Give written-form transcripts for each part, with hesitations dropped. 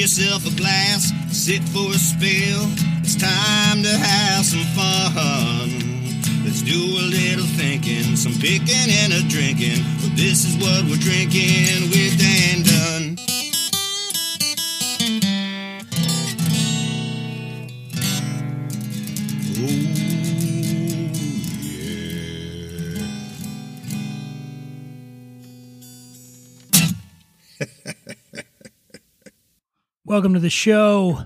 yourself a glass, sit for a spill. It's time to have some fun. Let's do a little thinking, some picking and a drinking. But this is what we're drinking with Dan Dunn. Welcome to the show.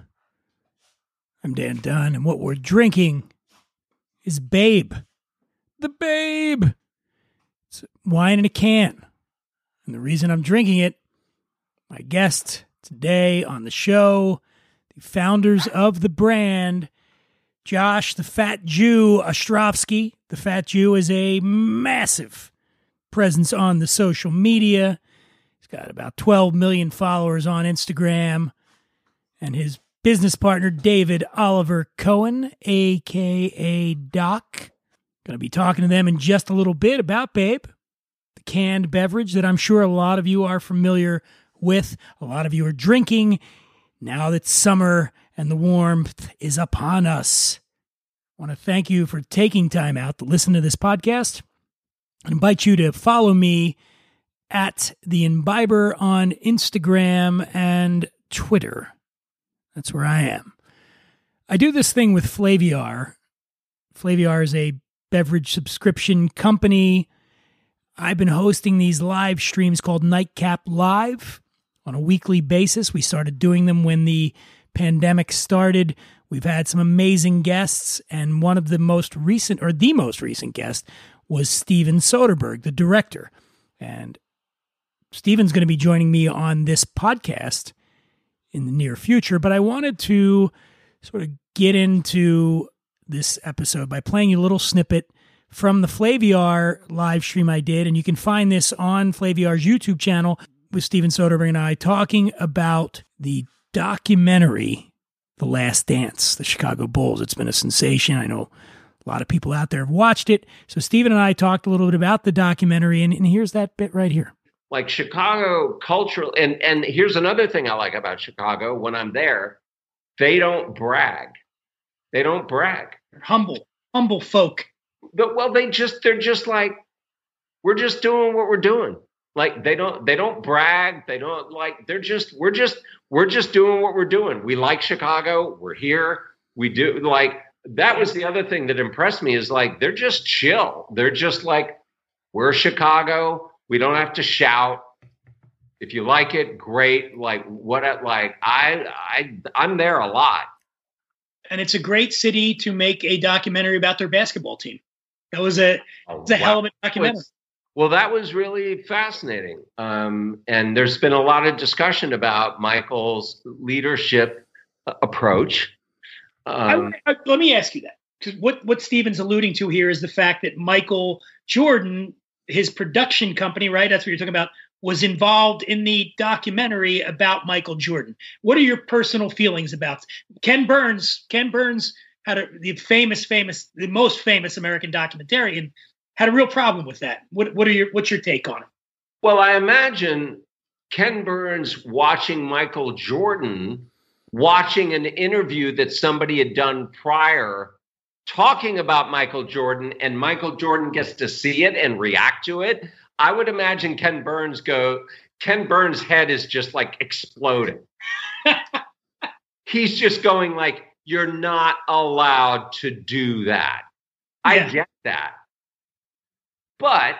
I'm Dan Dunn, and what we're drinking is Babe. The Babe. It's wine in a can. And the reason I'm drinking it, my guest today on the show, the founders of the brand, Josh the Fat Jew Ostrovsky. The Fat Jew is a massive presence on the social media. He's got about 12 million followers on Instagram. And his business partner, David Oliver Cohen, a.k.a. Doc. Going to be talking to them in just a little bit about Babe, the canned beverage that I'm sure a lot of you are familiar with. A lot of you are drinking now that summer and the warmth is upon us. I want to thank you for taking time out to listen to this podcast. I invite you to follow me at The Imbiber on Instagram and Twitter. That's where I am. I do this thing with Flaviar. Flaviar is a beverage subscription company. I've been hosting these live streams called Nightcap Live on a weekly basis. We started doing them when the pandemic started. We've had some amazing guests, and one of the most recent guest was Steven Soderbergh, the director. And Steven's going to be joining me on this podcast in the near future, but I wanted to sort of get into this episode by playing you a little snippet from the Flaviar live stream I did, and you can find this on Flaviar's YouTube channel with Steven Soderbergh and I talking about the documentary, The Last Dance, the Chicago Bulls. It's been a sensation. I know a lot of people out there have watched it. So Steven and I talked a little bit about the documentary, and here's that bit right here. Like Chicago cultural, and here's another thing I like about Chicago. When I'm there, they don't brag. They don't brag. They're humble folk. But they're just like, we're just doing what we're doing. Like they don't brag. They don't like. We're just doing what we're doing. We like Chicago. We're here. We do like that. Was the other thing that impressed me is like they're just chill. They're just like, we're Chicago. We don't have to shout. If you like it, great. Like I'm there a lot. And it's a great city to make a documentary about their basketball team. That was a hell of a documentary. Well, that was really fascinating. And there's been a lot of discussion about Michael's leadership approach. Let me ask you that. Because what Steven's alluding to here is the fact that Michael Jordan, his production company, right? That's what you're talking about, was involved in the documentary about Michael Jordan. What are your personal feelings about Ken Burns? Ken Burns had the most famous American documentarian, had a real problem with that. What's your take on it? Well, I imagine Ken Burns watching Michael Jordan, watching an interview that somebody had done prior, talking about Michael Jordan, and Michael Jordan gets to see it and react to it. I would imagine Ken Burns' head is just like exploding. He's just going like, you're not allowed to do that. Yeah. I get that. But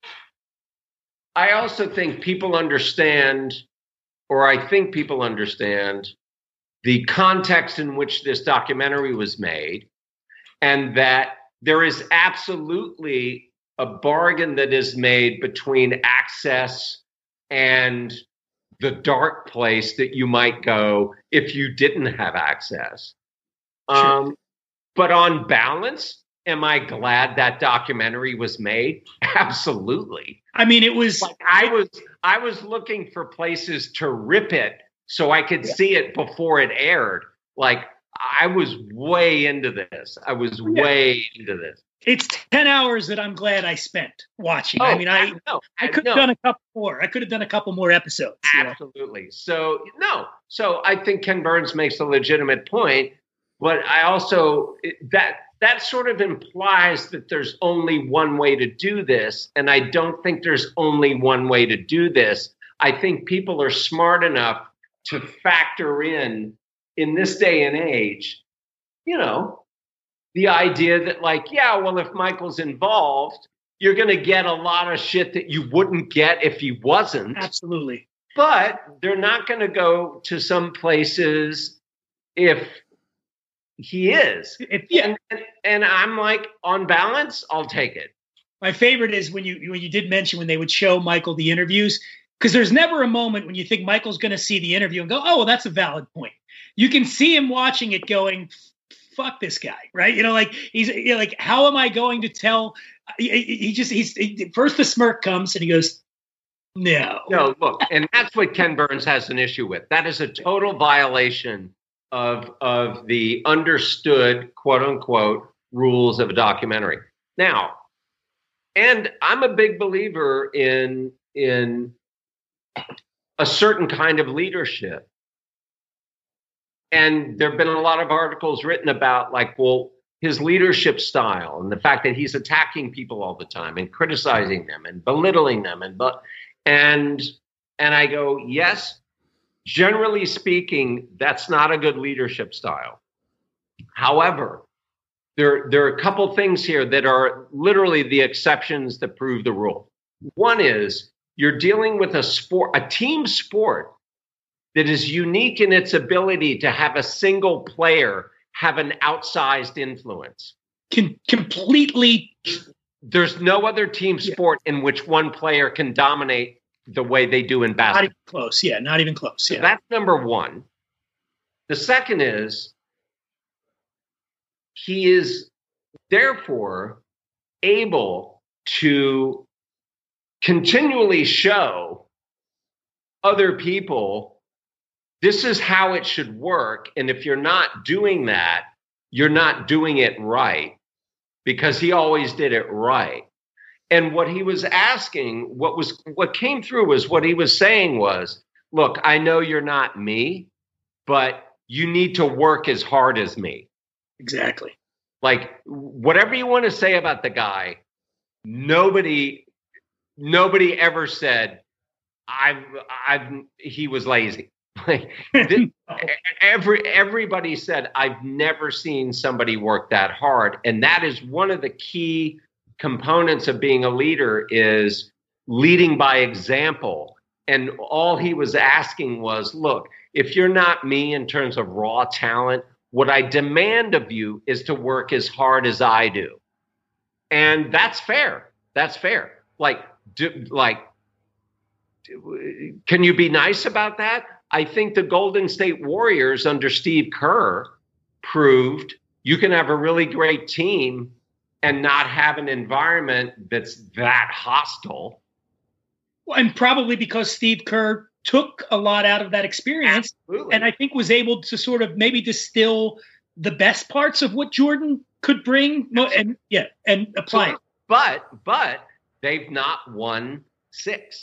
I also think people understand, or I think people understand the context in which this documentary was made, and that there is absolutely a bargain that is made between access and the dark place that you might go if you didn't have access. Sure. But on balance, am I glad that documentary was made? Absolutely. I mean, it was like I was looking for places to rip it so I could see it before it aired. Like I was way into this. It's 10 hours that I'm glad I spent watching. I mean, I could have done a couple more. I could have done a couple more episodes. Absolutely. So I think Ken Burns makes a legitimate point, but I also that sort of implies that there's only one way to do this, and I don't think there's only one way to do this. I think people are smart enough to factor in this day and age, the idea that if Michael's involved, you're going to get a lot of shit that you wouldn't get if he wasn't. Absolutely. But they're not going to go to some places if he is. And I'm like, on balance, I'll take it. My favorite is when you did mention when they would show Michael the interviews, because there's never a moment when you think Michael's going to see the interview and go, oh, well, that's a valid point. You can see him watching it going, fuck this guy, right? He's like, how am I going to tell? First the smirk comes and he goes, no, look, and that's what Ken Burns has an issue with. That is a total violation of the understood, quote unquote, rules of a documentary. Now, and I'm a big believer in a certain kind of leadership. And there have been a lot of articles written about his leadership style and the fact that he's attacking people all the time and criticizing them and belittling them. And I go, yes, generally speaking, that's not a good leadership style. However, there are a couple things here that are literally the exceptions that prove the rule. One is you're dealing with a team sport that is unique in its ability to have a single player have an outsized influence. Completely. There's no other team sport in which one player can dominate the way they do in basketball. Not even close. Yeah, not even close. So that's number one. The second is he is therefore able to continually show other people this is how it should work. And if you're not doing that, you're not doing it right, because he always did it right. And what he was asking, what came through was what he was saying was, look, I know you're not me, but you need to work as hard as me. Exactly. Whatever you want to say about the guy, nobody ever said he was lazy. Everybody said, I've never seen somebody work that hard. And that is one of the key components of being a leader, is leading by example. And all he was asking was, look, if you're not me in terms of raw talent, what I demand of you is to work as hard as I do. And that's fair. That's fair. Can you be nice about that? I think the Golden State Warriors under Steve Kerr proved you can have a really great team and not have an environment that's that hostile. And probably because Steve Kerr took a lot out of that experience. Absolutely. And I think was able to sort of maybe distill the best parts of what Jordan could bring and apply it. But they've not won 6.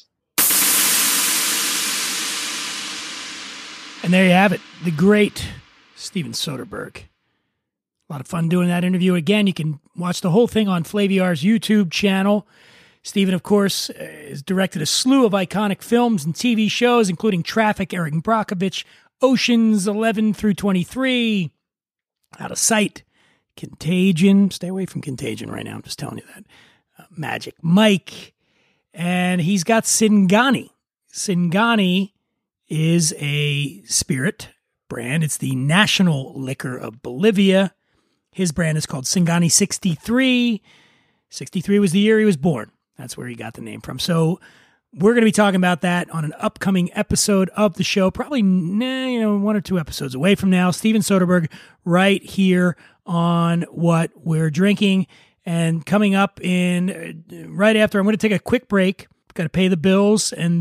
And there you have it, the great Steven Soderbergh. A lot of fun doing that interview. Again, you can watch the whole thing on Flaviar's YouTube channel. Steven, of course, has directed a slew of iconic films and TV shows, including Traffic, Erin Brockovich, Oceans 11 through 23, Out of Sight, Contagion. Stay away from Contagion right now, I'm just telling you that. Magic Mike. And he's got Singani. Singani is a spirit brand. It's the national liquor of Bolivia. His brand is called Singani 63. 63 was the year he was born. That's where he got the name from. So we're going to be talking about that on an upcoming episode of the show, probably 1 or 2 episodes away from now. Steven Soderbergh right here on What We're Drinking. And coming up in right after, I'm going to take a quick break. Got to pay the bills, and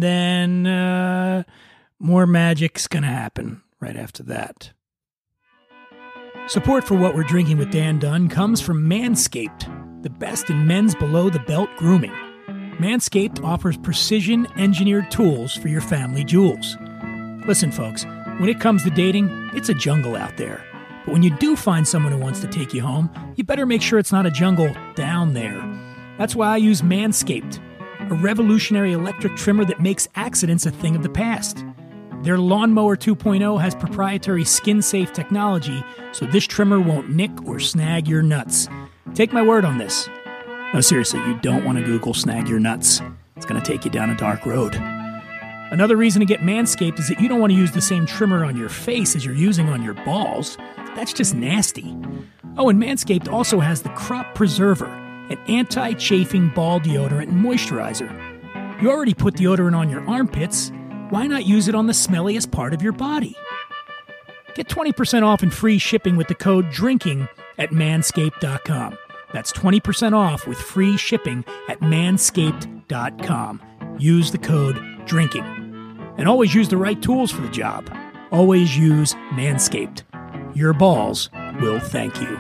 then more magic's going to happen right after that. Support for What We're Drinking with Dan Dunn comes from Manscaped, the best in men's below-the-belt grooming. Manscaped offers precision-engineered tools for your family jewels. Listen, folks, when it comes to dating, it's a jungle out there. But when you do find someone who wants to take you home, you better make sure it's not a jungle down there. That's why I use Manscaped, a revolutionary electric trimmer that makes accidents a thing of the past. Their Lawnmower 2.0 has proprietary skin-safe technology, so this trimmer won't nick or snag your nuts. Take my word on this. No, seriously, you don't want to Google snag your nuts. It's going to take you down a dark road. Another reason to get Manscaped is that you don't want to use the same trimmer on your face as you're using on your balls. That's just nasty. Oh, and Manscaped also has the Crop Preserver, an anti-chafing ball deodorant and moisturizer. You already put deodorant on your armpits. Why not use it on the smelliest part of your body? Get 20% off and free shipping with the code DRINKING at manscaped.com. That's 20% off with free shipping at manscaped.com. Use the code DRINKING. And always use the right tools for the job. Always use Manscaped. Your balls will thank you.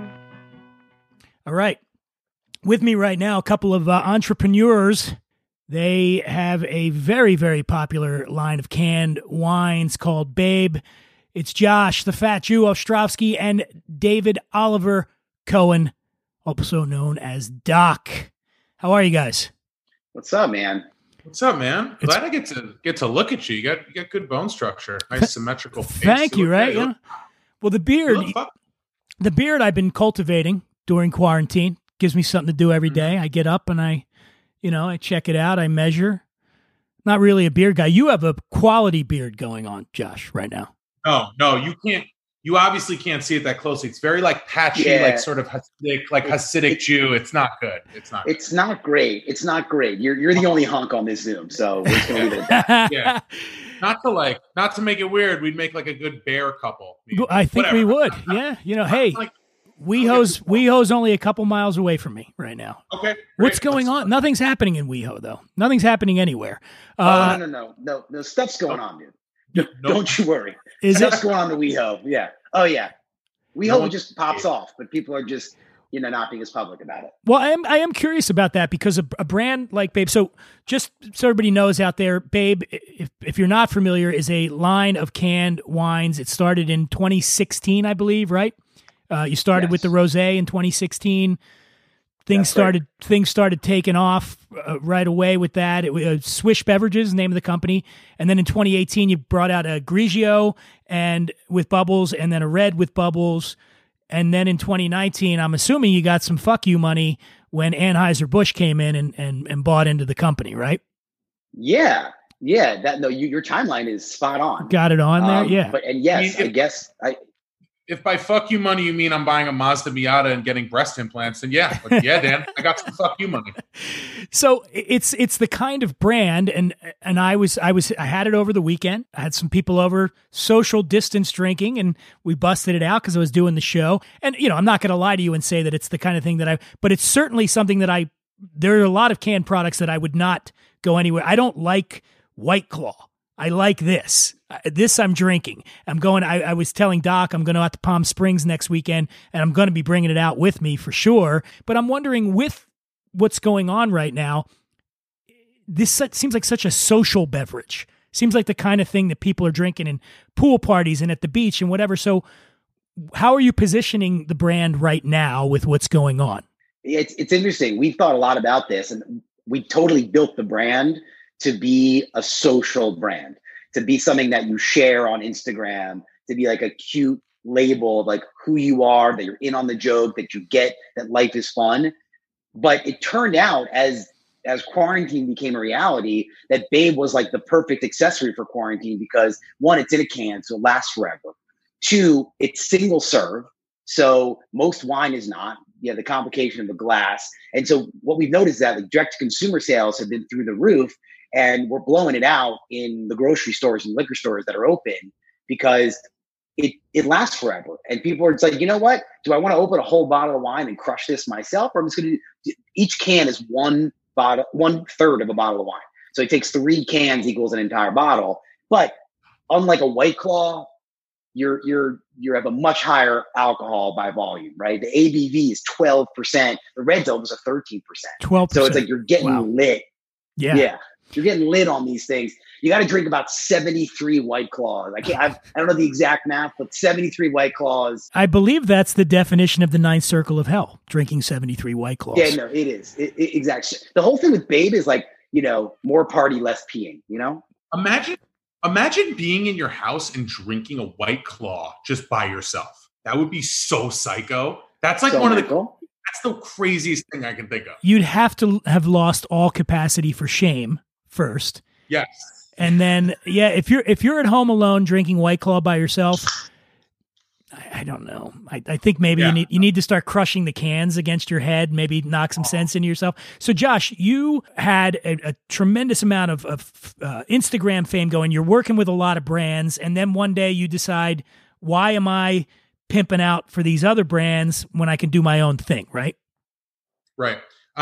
All right. With me right now, a couple of entrepreneurs. They have a very, very popular line of canned wines called Babe. It's Josh, the Fat Jew Ostrovsky, and David Oliver Cohen, also known as Doc. How are you guys? What's up, man? What's up, man? Glad I get to look at you. You got good bone structure, nice symmetrical face. Thank you. Right? Yeah. Well, the beard I've been cultivating during quarantine. Gives me something to do every day. I get up and I check it out. I measure. Not really a beard guy. You have a quality beard going on, Josh, right now. No, you can't. You obviously can't see it that closely. It's very like patchy, like sort of Hasidic Jew. It's not good. It's not great. It's not great. You're the only hunk on this Zoom, so we're just gonna leave it at that. Yeah. Not to make it weird, we'd make like a good bear couple. I think we would. Yeah. Hey. WeHo's only a couple miles away from me right now. Okay. Great. What's going on? Nothing's happening in WeHo, though. Nothing's happening anywhere. No. Stuff's going on, dude. Don't you worry. Stuff's going on in WeHo. Yeah. Oh, yeah. WeHo just pops off, but people are just, not being as public about it. Well, I am curious about that because a brand like Babe, so just so everybody knows out there, Babe, if you're not familiar, is a line of canned wines. It started in 2016, I believe, right? You started with the rosé in 2016. Things started taking off right away with that. It was Swish Beverages, name of the company, and then in 2018 you brought out a Grigio and with bubbles, and then a red with bubbles, and then in 2019, I'm assuming you got some fuck you money when Anheuser-Busch came in and bought into the company, right? Yeah. Your timeline is spot on. Got it on there, yeah. I guess. If by fuck you money you mean I'm buying a Mazda Miata and getting breast implants, then Dan, I got some fuck you money. So it's the kind of brand, and I had it over the weekend. I had some people over, social distance drinking, and we busted it out because I was doing the show. And I'm not going to lie to you and say that it's the kind of thing but it's certainly something that there are a lot of canned products that I would not go anywhere. I don't like White Claw. I like this. This I'm drinking. I'm going. I was telling Doc I'm going out to Palm Springs next weekend, and I'm going to be bringing it out with me for sure. But I'm wondering, with what's going on right now, this seems like such a social beverage. Seems like the kind of thing that people are drinking in pool parties and at the beach and whatever. So, how are you positioning the brand right now with what's going on? It's interesting. We've thought a lot about this, and we totally built the brand to be a social brand, to be something that you share on Instagram, to be like a cute label of like who you are, that you're in on the joke, that you get that life is fun. But it turned out as quarantine became a reality, that Babe was like the perfect accessory for quarantine because one, it's in a can, so it lasts forever. Two, it's single serve. So most wine is not. You have the complication of the glass. And so what we've noticed is that like direct to consumer sales have been through the roof. And we're blowing it out in the grocery stores and liquor stores that are open because it lasts forever. And people are just like, you know what? Do I want to open a whole bottle of wine and crush this myself? Or I'm just going to each can is 1/3 of a bottle of wine. So it takes 3 cans equals an entire bottle. But unlike a White Claw you have a much higher alcohol by volume, right? The ABV is 12%. The Red Zone was a 13%. 12%. So it's like you're getting lit. Yeah. You're getting lit on these things. You got to drink about 73 White Claws. I don't know the exact math, but 73 White Claws. I believe that's the definition of the ninth circle of hell, drinking 73 White Claws. Yeah, no, it is. Exactly. The whole thing with Babe is like, more party, less peeing, Imagine being in your house and drinking a White Claw just by yourself. That would be so psycho. That's like that's the craziest thing I can think of. You'd have to have lost all capacity for shame first. Yes. And then, if you're at home alone drinking White Claw by yourself, I don't know. I think maybe you need to start crushing the cans against your head, maybe knock some sense into yourself. So, Josh, you had a tremendous amount of Instagram fame going. You're working with a lot of brands, and then one day you decide, why am I pimping out for these other brands when I can do my own thing, right? Right.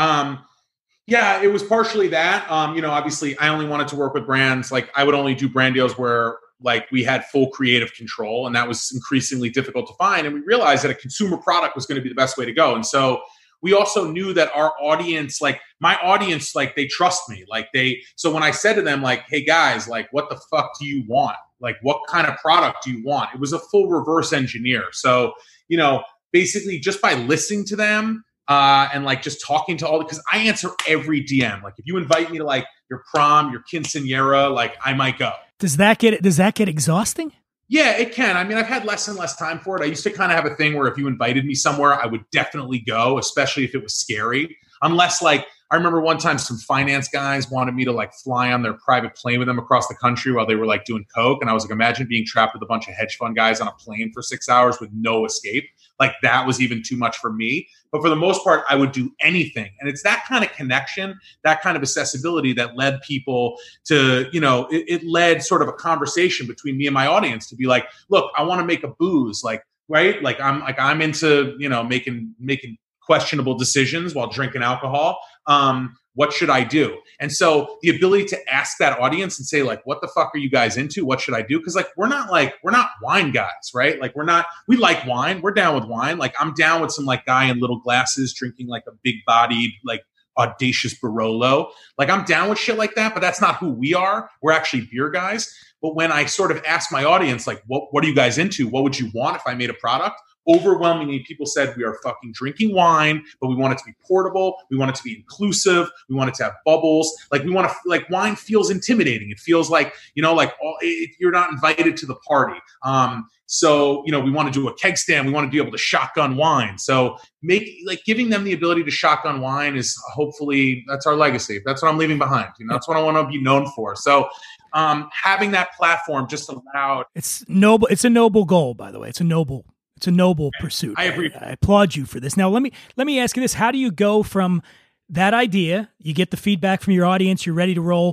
Yeah, it was partially that. Obviously, I only wanted to work with brands. Like, I would only do brand deals where we had full creative control, and that was increasingly difficult to find. And we realized that a consumer product was going to be the best way to go. And so we also knew that our audience, my audience, they trust me. So when I said to them, hey guys, what the fuck do you want? What kind of product do you want? It was a full reverse engineer. So, basically just by listening to them, and just talking to because I answer every DM. If you invite me to your prom, your quinceañera, I might go. Does that get exhausting? Yeah, it can. I mean, I've had less and less time for it. I used to kind of have a thing where if you invited me somewhere, I would definitely go, especially if it was scary. Unless I remember one time some finance guys wanted me to fly on their private plane with them across the country while they were doing coke. And I was imagine being trapped with a bunch of hedge fund guys on a plane for 6 hours with no escape. That was even too much for me. But for the most part, I would do anything. And it's that kind of connection, that kind of accessibility that led people to, it led sort of a conversation between me and my audience to be look, I want to make a booze, right? I'm into, making questionable decisions while drinking alcohol. What should I do? And so the ability to ask that audience and say, what the fuck are you guys into? What should I do? Because we're not wine guys, right? We like wine. We're down with wine. I'm down with some guy in little glasses drinking a big bodied, audacious Barolo. I'm down with shit like that, but that's not who we are. We're actually beer guys. But when I sort of ask my audience, what are you guys into? What would you want if I made a product? Overwhelmingly, people said we are fucking drinking wine, but we want it to be portable. We want it to be inclusive. We want it to have bubbles. We want to, wine feels intimidating. It feels you're not invited to the party. So, we want to do a keg stand. We want to be able to shotgun wine. So giving them the ability to shotgun wine is hopefully that's our legacy. That's what I'm leaving behind. That's what I want to be known for. So, having that platform just allowed. It's noble. It's a noble goal, by the way. It's a noble pursuit. I agree. I applaud you for this. Now, let me ask you this. How do you go from that idea, you get the feedback from your audience, you're ready to roll.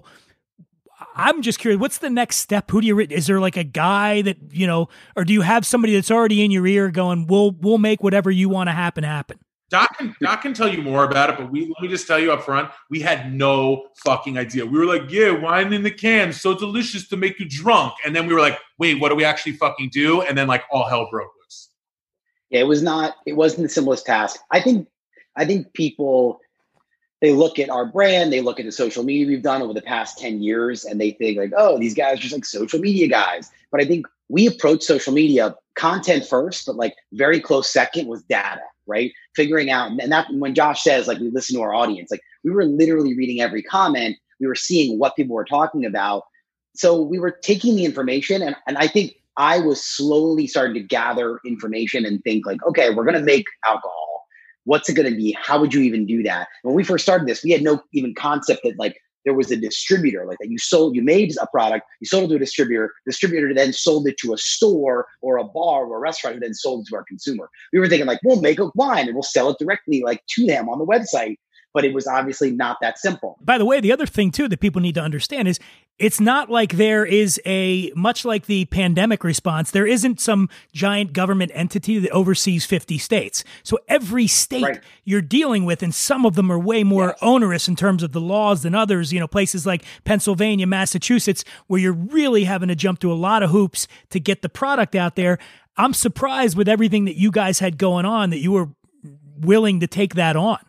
I'm just curious, what's the next step? Is there a guy that, or do you have somebody that's already in your ear going, we'll make whatever you want to happen? Doc can tell you more about it, but let me just tell you up front, we had no fucking idea. We were wine in the can, so delicious to make you drunk. And then we were wait, what do we actually fucking do? And then all hell broke loose. Yeah, it wasn't the simplest task. I think people, they look at our brand, they look at the social media we've done over the past 10 years, and they think oh, these guys are just social media guys. But I think we approach social media content first, but very close second was data, right? Figuring out, and that when Josh says we listen to our audience, we were literally reading every comment. We were seeing what people were talking about. So we were taking the information, and I think I was slowly starting to gather information and think okay, we're going to make alcohol. What's it going to be? How would you even do that? When we first started this, we had no even concept that there was a distributor that you made a product, you sold it to a distributor then sold it to a store or a bar or a restaurant and then sold it to our consumer. We were thinking we'll make a wine and we'll sell it directly to them on the website. but it was obviously not that simple. By the way, the other thing too that people need to understand is it's not like there is much like the pandemic response, there isn't some giant government entity that oversees 50 states. So every state you're dealing with, and some of them are way more onerous in terms of the laws than others, places like Pennsylvania, Massachusetts, where you're really having to jump through a lot of hoops to get the product out there. I'm surprised with everything that you guys had going on that you were willing to take that on.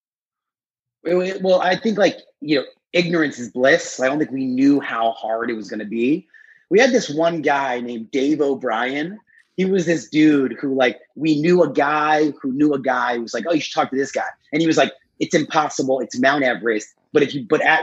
Well, I think ignorance is bliss. I don't think we knew how hard it was going to be. We had this one guy named Dave O'Brien. He was this dude who we knew a guy who was like, oh, you should talk to this guy. And he was like, it's impossible. It's Mount Everest. But if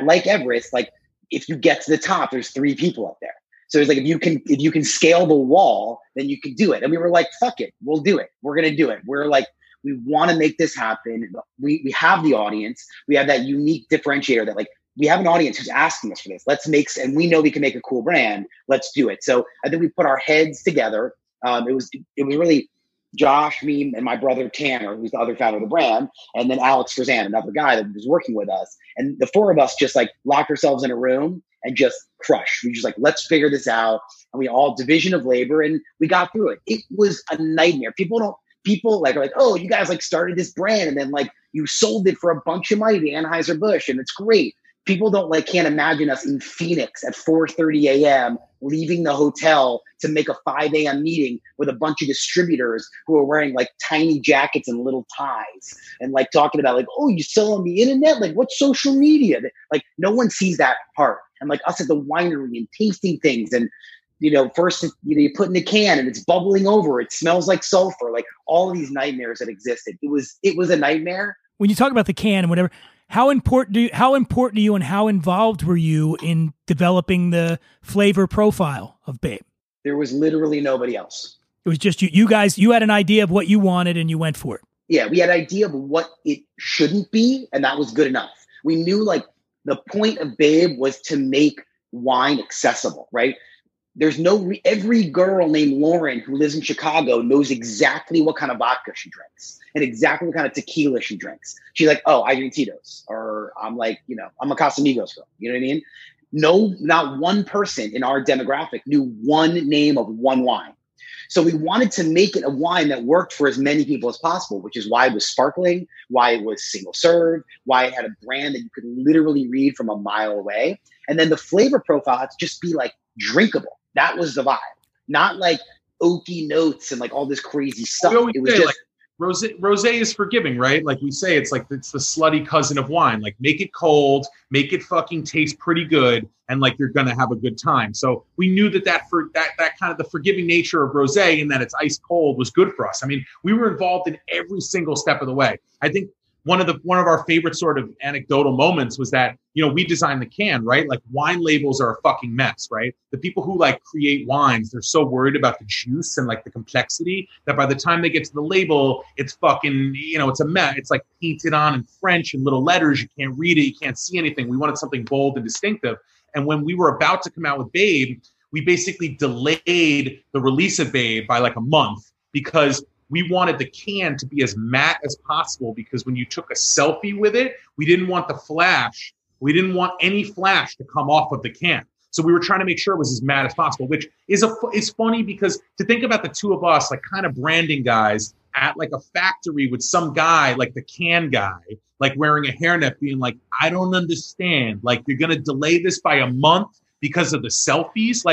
you get to the top, there's 3 people up there. So it's like, if you can scale the wall, then you can do it. And we were like, fuck it. We'll do it. We're going to do it. We're like, we want to make this happen. We have the audience. We have that unique differentiator that we have an audience who's asking us for this. And we know we can make a cool brand. Let's do it. So I think we put our heads together. It was really Josh, me, and my brother Tanner, who's the other founder of the brand, and then Alex Frazan, another guy that was working with us. And the 4 of us just locked ourselves in a room and just crushed. We just let's figure this out. And we all division of labor, and we got through it. It was a nightmare. People are like, oh, you guys started this brand and then you sold it for a bunch of money to Anheuser-Busch, and it's great. People can't imagine us in Phoenix at 4:30 a.m. leaving the hotel to make a 5 a.m. meeting with a bunch of distributors who are wearing tiny jackets and little ties and talking about oh, you sell on the internet? What's social media? No one sees that part. And us at the winery and tasting things and first you put in a can and it's bubbling over. It smells like sulfur. All of these nightmares that existed. It was a nightmare. When you talk about the can and whatever, how important to you and how involved were you in developing the flavor profile of Babe? There was literally nobody else. It was just you guys. You had an idea of what you wanted and you went for it. Yeah, we had an idea of what it shouldn't be, and that was good enough. We knew the point of Babe was to make wine accessible, right? There's every girl named Lauren who lives in Chicago knows exactly what kind of vodka she drinks and exactly what kind of tequila she drinks. She's like, oh, I drink Tito's, or I'm I'm a Casamigos girl. You know what I mean? No, not one person in our demographic knew one name of one wine. So we wanted to make it a wine that worked for as many people as possible, which is why it was sparkling, why it was single serve, why it had a brand that you could literally read from a mile away. And then the flavor profile had to just be drinkable. That was the vibe, not oaky notes and all this crazy stuff. It was just rosé is forgiving, right? We say it's it's the slutty cousin of wine. Make it cold, make it fucking taste pretty good, and you're gonna have a good time. So we knew that kind of the forgiving nature of rosé and that it's ice cold was good for us. I mean, we were involved in every single step of the way. I think one of our favorite sort of anecdotal moments was that, we designed the can, right? Wine labels are a fucking mess, right? The people who create wines, they're so worried about the juice and the complexity that by the time they get to the label, it's fucking, it's a mess. It's painted on in French and little letters. You can't read it. You can't see anything. We wanted something bold and distinctive. And when we were about to come out with Babe, we basically delayed the release of Babe by a month because we wanted the can to be as matte as possible, because when you took a selfie with it, we didn't want the flash. We didn't want any flash to come off of the can. So we were trying to make sure it was as matte as possible, which is funny because to think about the 2 of us, kind of branding guys at a factory with some guy, the can guy, wearing a hairnet being I don't understand. You're going to delay this by a month because of the selfies.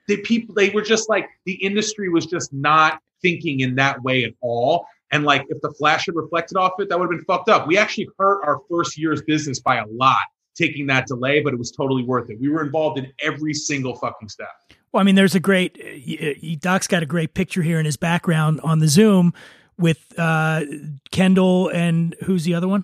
They were just the industry was just not thinking in that way at all. And if the flash had reflected off it, that would have been fucked up. We actually hurt our first year's business by a lot taking that delay, but it was totally worth it. We were involved in every single fucking step. Well, I mean, there's Doc's got a great picture here in his background on the Zoom with Kendall and who's the other one?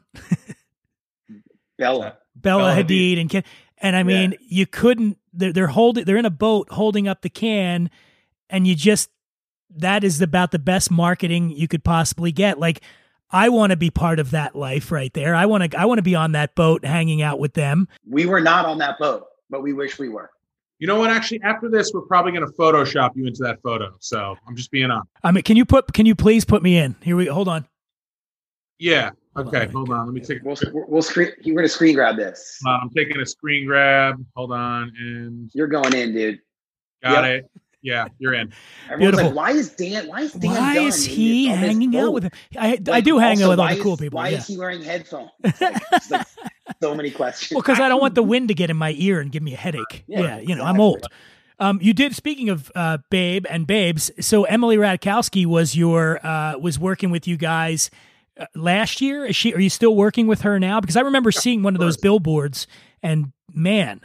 Bella Hadid and Ken. And I mean, you couldn't, they're in a boat holding up the can, and that is about the best marketing you could possibly get. I want to be part of that life right there. I want to be on that boat hanging out with them. We were not on that boat, but we wish we were. You know what? Actually, after this, we're probably going to Photoshop you into that photo. So I'm just being honest. I mean, can you please put me in? Here we go. Hold on. Yeah. Okay, hold on. Let me take. We'll screen. You're gonna screen grab this. I'm taking a screen grab. Hold on, and you're going in, dude. Got it. Yeah, you're in. Everyone's like, why is Dan? Why is he hanging out with him? I do hang out with all the cool people. Why is he wearing headphones? It's like so many questions. Well, because I don't want the wind to get in my ear and give me a headache. Yeah, exactly. I'm old. You did. Speaking of Babe and Babes, so Emily Ratajkowski was working with you guys last year. Are you still working with her now? Because I remember seeing one of those billboards, and man,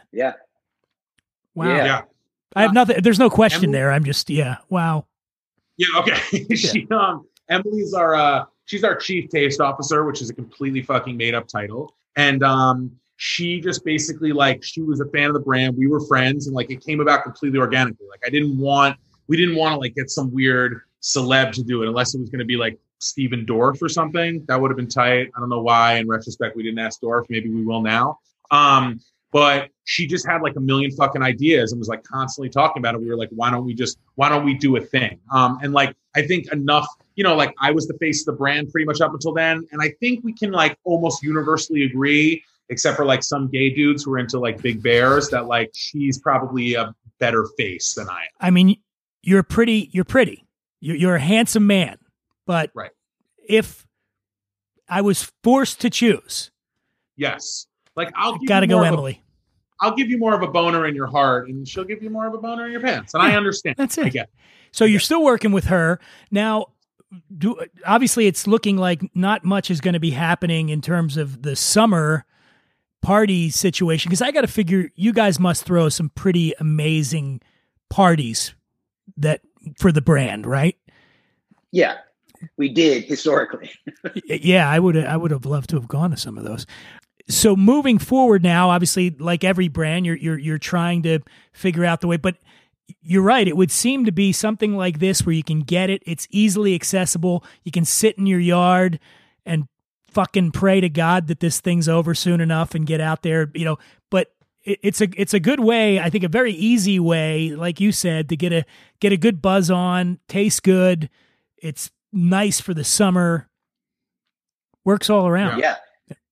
wow, yeah. I have nothing. There's no question there. I'm just wow. Yeah, okay. Emily's she's our chief taste officer, which is a completely fucking made up title, and she just basically she was a fan of the brand. We were friends, and it came about completely organically. We didn't want to get some weird celeb to do it unless it was going to be Steven Dorff or something. That would have been tight. I don't know why. In retrospect, we didn't ask Dorff. Maybe we will now. But she just had a million fucking ideas and was constantly talking about it. We were why don't we do a thing? And I think enough, I was the face of the brand pretty much up until then. And I think we can almost universally agree, except for some gay dudes who are into Big Bears, that she's probably a better face than I am. I mean, you're pretty. You're a handsome man, but right. If I was forced to choose, yes. Gotta go, Emily. I'll give you more of a boner in your heart, and she'll give you more of a boner in your pants. And I understand. That's it. I get it. So you're still working with her now. Obviously, it's looking like not much is going to be happening in terms of the summer party situation. Because I got to figure you guys must throw some pretty amazing parties for the brand, right? Yeah. We did historically. Yeah, I would have loved to have gone to some of those. So moving forward now, obviously, like every brand, you're trying to figure out the way. But you're right; it would seem to be something like this where you can get it. It's easily accessible. You can sit in your yard and fucking pray to God that this thing's over soon enough and get out there. But it's a good way. I think a very easy way, like you said, to get a good buzz on. Tastes good. It's nice for the summer. Works all around. Yeah.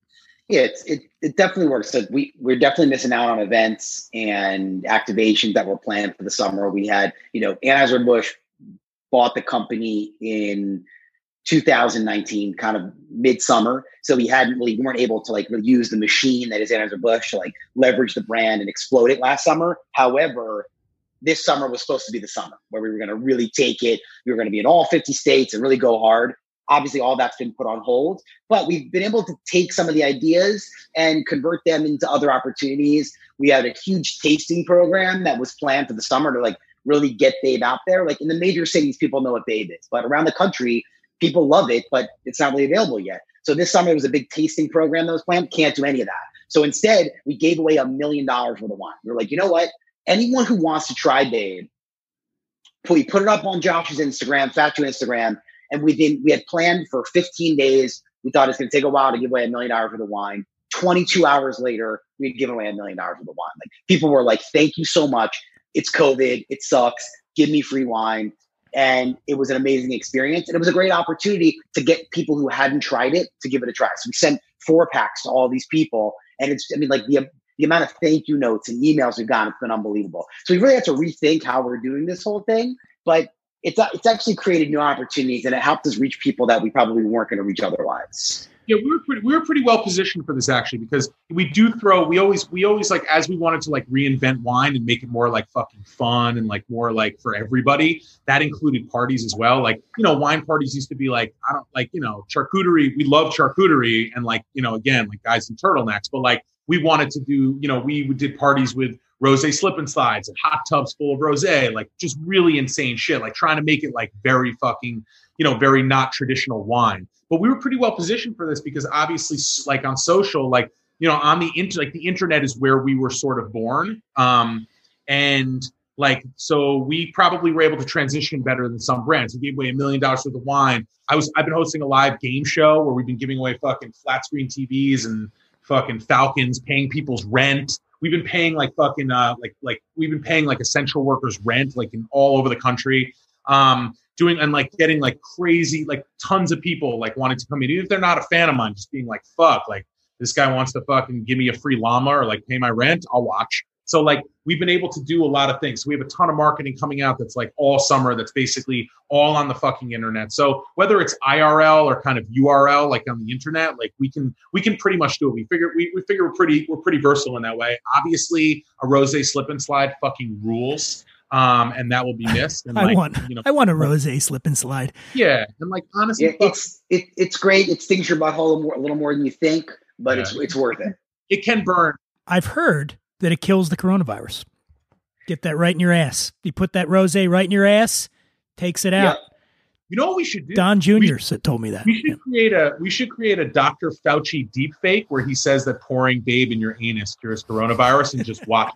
It definitely works. So we're definitely missing out on events and activations that were planned for the summer. We had, Anheuser-Busch bought the company in 2019, kind of midsummer. So we weren't able to really use the machine that is Anheuser-Busch to leverage the brand and explode it last summer. However, this summer was supposed to be the summer where we were going to really take it. We were going to be in all 50 states and really go hard. Obviously, all that's been put on hold, but we've been able to take some of the ideas and convert them into other opportunities. We had a huge tasting program that was planned for the summer to really get Babe out there. In the major cities, people know what Babe is, but around the country, people love it, but it's not really available yet. So this summer, it was a big tasting program that was planned. Can't do any of that. So instead, we gave away $1 million worth of wine. We were like, you know what? Anyone who wants to try Babe, we put it up on Josh's Instagram, Fat Joe Instagram. And we had planned for 15 days. We thought it's going to take a while to give away $1 million for the wine. 22 hours later, we had given away $1 million for the wine. People were like, thank you so much. It's COVID. It sucks. Give me free wine. And it was an amazing experience. And it was a great opportunity to get people who hadn't tried it to give it a try. So we sent 4-packs to all these people. And the amount of thank you notes and emails we've gotten, it's been unbelievable. So we really have to rethink how we're doing this whole thing. But it's actually created new opportunities, and it helped us reach people that we probably weren't going to reach otherwise. Yeah, we were pretty well positioned for this actually, because we always as we wanted to reinvent wine and make it more fucking fun and more for everybody. That included parties as well. Wine parties used to be charcuterie. We love charcuterie and again guys in turtlenecks, but we wanted to do we did parties with rosé slip and slides and hot tubs full of rosé, just really insane shit, trying to make it very fucking, very not traditional wine. But we were pretty well positioned for this because obviously on social, on the internet is where we were sort of born. So we probably were able to transition better than some brands. We gave away $1 million worth of wine. I've been hosting a live game show where we've been giving away fucking flat screen TVs and fucking Falcons, paying people's rent. We've been paying we've been paying essential workers rent in all over the country. doing and like getting like crazy, like tons of people like wanting to come in, even if they're not a fan of mine, just being like, fuck, like this guy wants to fucking give me a free llama or like pay my rent, I'll watch. So like we've been able to do a lot of things. We have a ton of marketing coming out that's like all summer, that's basically all on the fucking internet. So whether it's IRL or kind of URL, like on the internet, like we can pretty much do it. We figure we're pretty versatile in that way. Obviously, a rosé slip and slide fucking rules. And that will be missed. And I want a rosé slip and slide. Yeah, and like honestly, it's great. It stings your butthole a little more than you think, but it's worth it. It can burn. I've heard that it kills the coronavirus. Get that right in your ass. You put that rosé right in your ass, takes it out. Yeah. You know what we should do? Don Jr. told me that. We should create a Dr. Fauci deep fake where he says that pouring Babe in your anus cures coronavirus, and just watch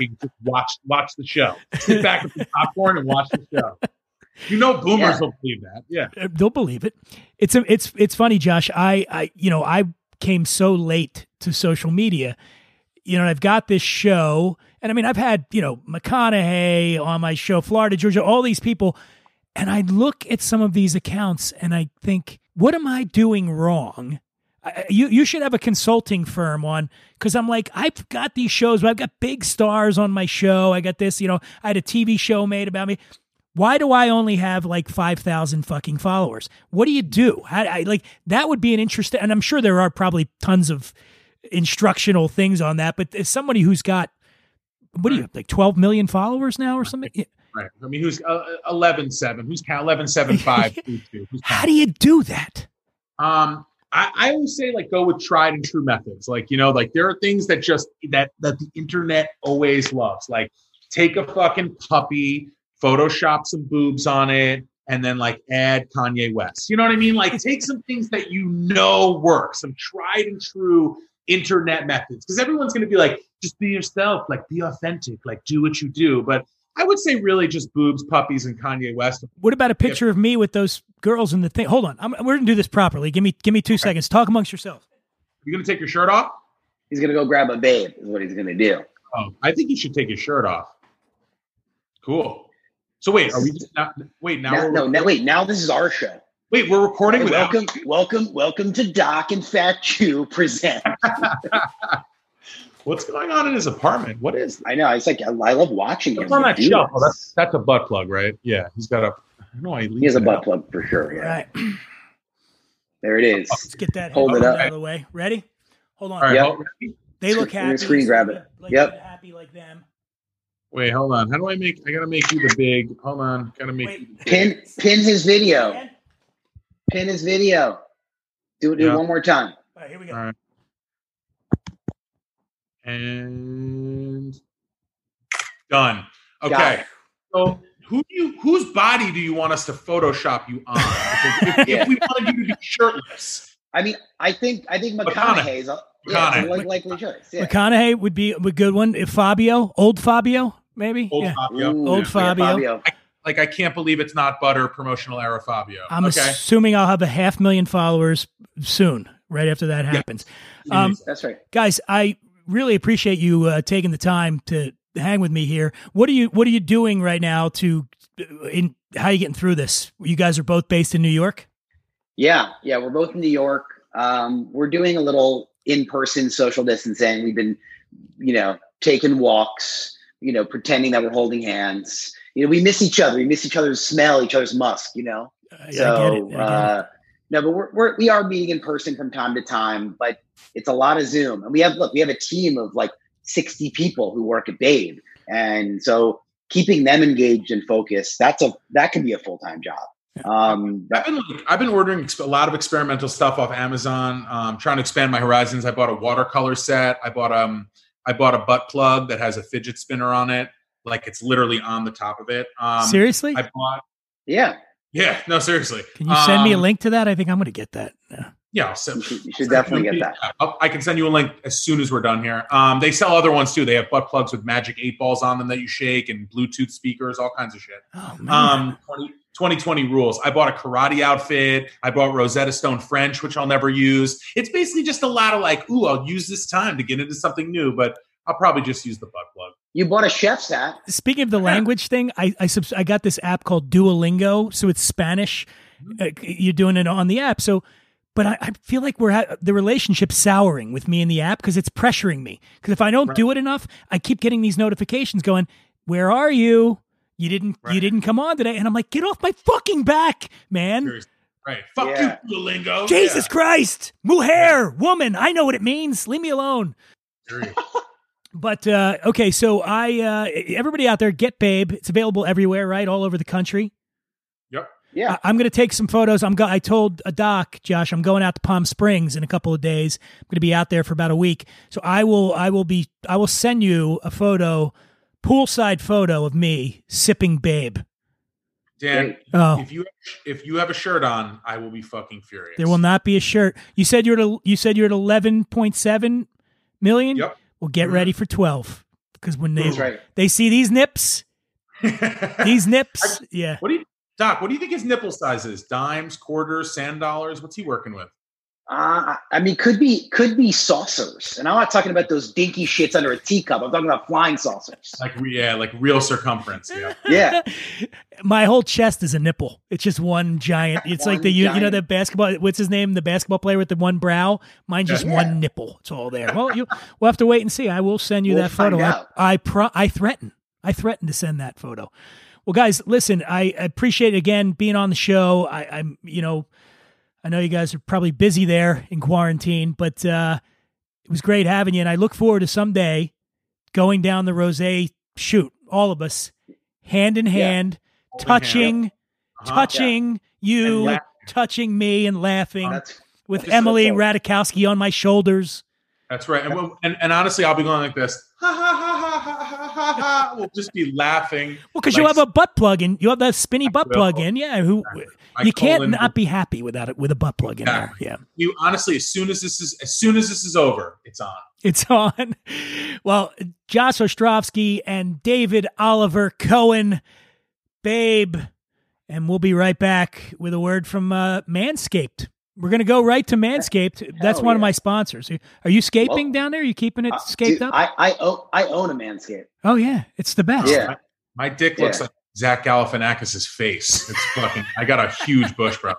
the show. Sit back with the popcorn and watch the show. You know, boomers will believe that. Yeah, they'll believe it. It's funny, Josh. I came so late to social media. You know, I've got this show, and I mean, I've had, McConaughey on my show, Florida Georgia, all these people, and I look at some of these accounts and I think, what am I doing wrong? You should have a consulting firm on, because I'm like, I've got these shows, I've got big stars on my show. I got this, I had a TV show made about me. Why do I only have like 5,000 fucking followers? What do you do? That would be an interesting, and I'm sure there are probably tons of instructional things on that, but as somebody who's got, what do you have, like 12 million followers now or something? Right. I mean, who's 11.7? Who's 11.75? How do you do that? I always say, like, go with tried and true methods. Like, like there are things that just that the internet always loves. Like, take a fucking puppy, Photoshop some boobs on it, and then like add Kanye West. You know what I mean? Like, take some things that work, some tried and true internet methods, because everyone's going to be like, just be yourself, like be authentic, like do what you do. But I would say really just boobs, puppies, and Kanye West. What about a picture of me with those girls in the thing? Hold on, we're going to do this properly. Give me 2 seconds. Talk amongst yourselves. You going to take your shirt off? He's going to go grab a babe is what he's going to do. Oh, I think you should take your shirt off. Cool. So wait, are we just not, wait, now? Now this is our show. Wait, we're recording without. Welcome to Doc and Fat Chew present. What's going on in his apartment? What is? I know. It's like I love watching him. What's on that shelf? Oh, that's a butt plug, right? Yeah, he's got a. I don't know why he has a butt plug for sure. Yeah. Right. There it is. Let's get that Hold it up out of the way. Ready? Hold on. All right, yep. They look happy. Screen grab it. Yep. Happy like them. Wait, hold on. How do I make? I gotta make you the big. Hold on. Gotta make. Pin his video. Pin his video. Do it one more time. All right, here we go. All right. And done. Okay. So whose body do you want us to Photoshop you on? If we wanted you to be shirtless. I mean, I think McConaughey's likely choice. Yeah. McConaughey would be a good one. If Fabio, old Fabio, maybe. Fabio. Ooh, old Fabio. I can't believe it's not butter promotional era Fabio. I'm assuming I'll have 500,000 followers soon, right after that happens. Yeah. That's right. Guys, I really appreciate you taking the time to hang with me here. What are you doing right now how are you getting through this? You guys are both based in New York? Yeah, we're both in New York. We're doing a little in-person social distancing. We've been, taking walks, pretending that we're holding hands. We miss each other. We miss each other's smell, each other's musk, I get it. No, but we are meeting in person from time to time, but it's a lot of Zoom. And we have a team of like 60 people who work at Babe. And so keeping them engaged and focused, that can be a full-time job. I've been ordering a lot of experimental stuff off Amazon, trying to expand my horizons. I bought a watercolor set. I bought a butt plug that has a fidget spinner on it. Like it's literally on the top of it. Seriously? Yeah, no, seriously. Can you send me a link to that? I think I'm going to get that. Yeah, you should definitely get that. I can send you a link as soon as we're done here. They sell other ones too. They have butt plugs with magic 8 balls on them that you shake, and Bluetooth speakers, all kinds of shit. Oh man. 2020 rules. I bought a karate outfit. I bought Rosetta Stone French, which I'll never use. It's basically just a lot of like, I'll use this time to get into something new, but I'll probably just use the butt plug. You bought a chef's hat. Speaking of the language thing, I got this app called Duolingo, so it's Spanish. You're doing it on the app, so. But I feel like the relationship's souring with me in the app because it's pressuring me. Because if I don't do it enough, I keep getting these notifications going, "Where are you? You didn't come on today." And I'm like, "Get off my fucking back, man!" Seriously. Right? Fuck you, Duolingo. Jesus Christ, mujer, woman. I know what it means. Leave me alone. But okay, so everybody out there, get Babe. It's available everywhere, right? All over the country. Yep. Yeah. I'm going to take some photos. I told Doc, Josh, I'm going out to Palm Springs in a couple of days. I'm going to be out there for about a week. So I will send you a poolside photo of me sipping Babe. Dan, if you have a shirt on, I will be fucking furious. There will not be a shirt. You said you're at 11.7 million? Yep. Well, get ready for 12 because when they see these nips, yeah. Doc, what do you think his nipple size is? Dimes, quarters, sand dollars? What's he working with? I mean, could be saucers, and I'm not talking about those dinky shits under a teacup. I'm talking about flying saucers. Like real circumference. Yeah. Yeah. My whole chest is a nipple. It's just one giant. It's like you know the basketball. What's his name? The basketball player with the one brow. Mine's just one nipple. It's all there. Well, we'll have to wait and see. I will send you that photo. I threaten to send that photo. Well, guys, listen. I appreciate again being on the show. I know you guys are probably busy there in quarantine, but it was great having you. And I look forward to someday going down the rosé shoot, all of us, hand in hand, touching you, touching me and laughing with Emily Ratajkowski on my shoulders. That's right. And honestly, I'll be going like this. Ha, ha, ha, ha, ha, ha, ha, ha. We'll just be laughing. Well, because you have a butt plug in. You have that spinny butt plug in. Yeah. You can't not be happy with a butt plug in there. Yeah. You honestly, as soon as this is over, it's on. It's on. Well, Josh Ostrovsky and David Oliver Cohen, Babe, and we'll be right back with a word from Manscaped. We're going to go right to Manscaped. That's one of my sponsors. Are you scaping down there? Are you keeping it scaped up? I own a Manscaped. Oh, yeah. It's the best. Yeah. My dick looks like Zach Galifianakis' face. It's fucking, I got a huge bush, brother.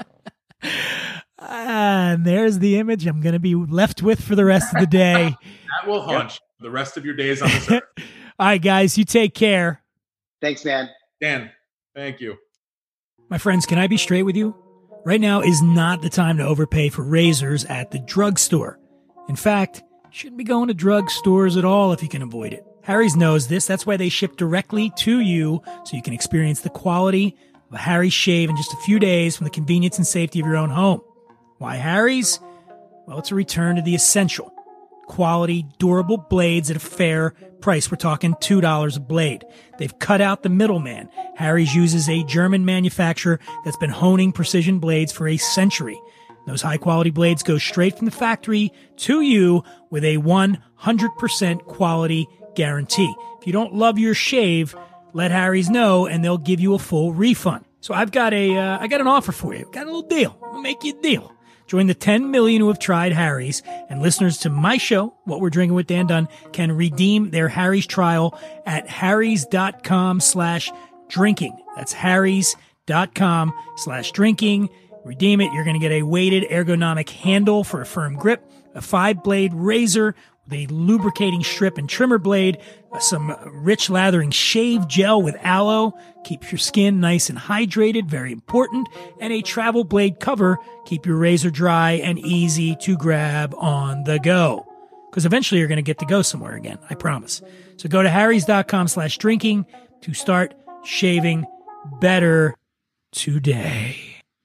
And there's the image I'm going to be left with for the rest of the day. That will haunt the rest of your days on this earth. All right, guys. You take care. Thanks, man. Dan, thank you. My friends, can I be straight with you? Right now is not the time to overpay for razors at the drugstore. In fact, you shouldn't be going to drugstores at all if you can avoid it. Harry's knows this. That's why they ship directly to you so you can experience the quality of a Harry's shave in just a few days from the convenience and safety of your own home. Why Harry's? Well, it's a return to the essential. Quality, durable blades at a fair price. We're talking $2 a blade. They've cut out the middleman. Harry's uses a German manufacturer that's been honing precision blades for a century. Those high-quality blades go straight from the factory to you with a 100% quality guarantee. If you don't love your shave, let Harry's know, and they'll give you a full refund. So I got an offer for you. Got a little deal. I'll make you a deal. Join the 10 million who have tried Harry's, and listeners to my show, What We're Drinking with Dan Dunn, can redeem their Harry's trial at harrys.com/drinking. That's harrys.com/drinking. Redeem it. You're going to get a weighted ergonomic handle for a firm grip, a 5-blade razor with a lubricating strip and trimmer blade, some rich lathering shave gel with aloe, keeps your skin nice and hydrated, very important, and a travel blade cover, keep your razor dry and easy to grab on the go. Because eventually you're going to get to go somewhere again, I promise. So go to harrys.com/drinking to start shaving better today.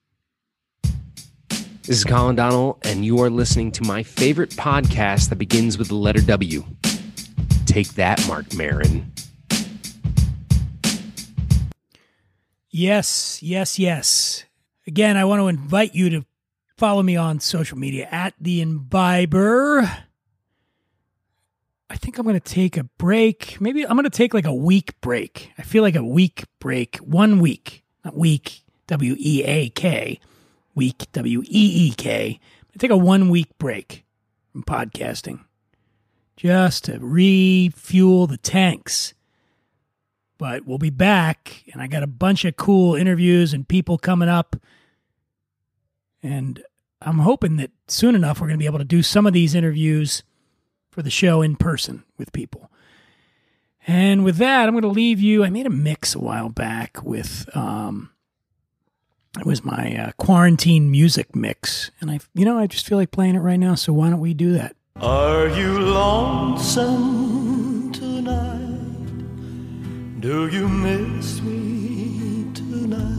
This is Colin Donnell, and you are listening to my favorite podcast that begins with the letter W. Take that, Mark Maron. Yes. Again, I want to invite you to follow me on social media at The Imbiber. I think I'm going to take a break. Maybe I'm going to take like a week break. I feel like a week break. 1 week. Not week, W-E-A-K. Week, W-E-E-K. I take a 1 week break from podcasting. just to refuel the tanks. But we'll be back, and I got a bunch of cool interviews and people coming up. And I'm hoping that soon enough we're going to be able to do some of these interviews for the show in person with people. And with that, I'm going to leave you. I made a mix a while back with, it was my quarantine music mix. And I just feel like playing it right now, so why don't we do that? Are you lonesome tonight? Do you miss me tonight?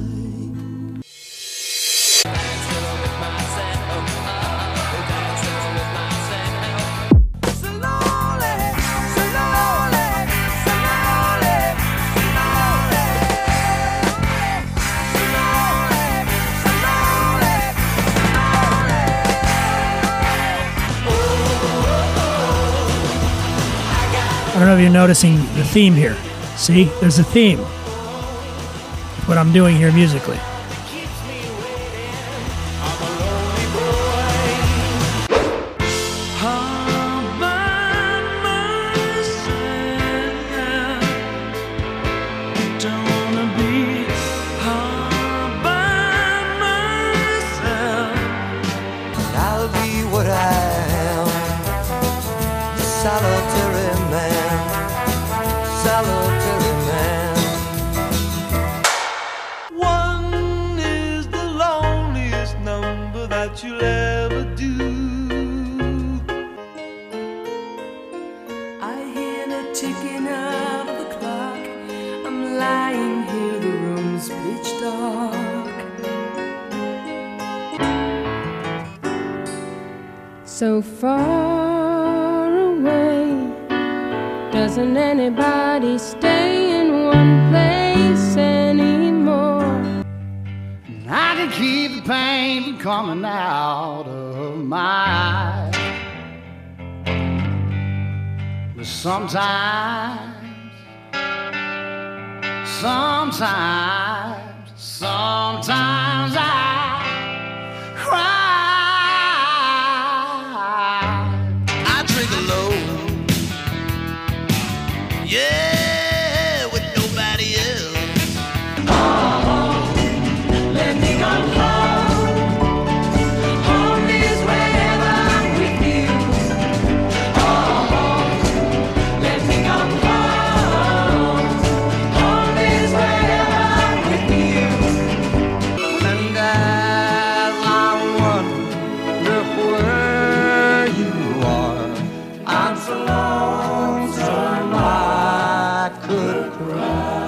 I don't know if you're noticing the theme here. See, there's a theme. What I'm doing here musically. I'll be what I am, solitary man, solitary man. One is the loneliest number that you'll ever do. I hear the ticking of the clock. I'm lying here, the room's pitch dark. So far away, doesn't anybody stay in one place anymore? I can keep the pain from coming out of my eyes. But sometimes I cry. I drink alone, yeah, with nobody else. Let me go home. Home is wherever I'm with you. Let me go home. Home is wherever I'm with you. And as I wonder where you are, I'm so lonesome I could cry.